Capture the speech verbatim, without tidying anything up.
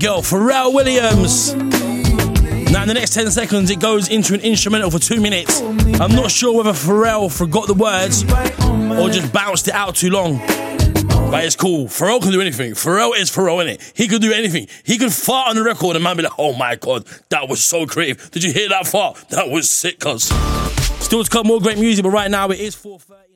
girl, Pharrell Williams. Now in the next ten seconds it goes into an instrumental for two minutes. I'm not sure whether Pharrell forgot the words or just bounced it out too long. But it's cool. Pharrell can do anything. Pharrell is Pharrell, innit? He could do anything. He could fart on the record and man be like, oh my God, that was so creative. Did you hear that fart? That was sick, cuz. Still to come more great music, but right now it is four thirty.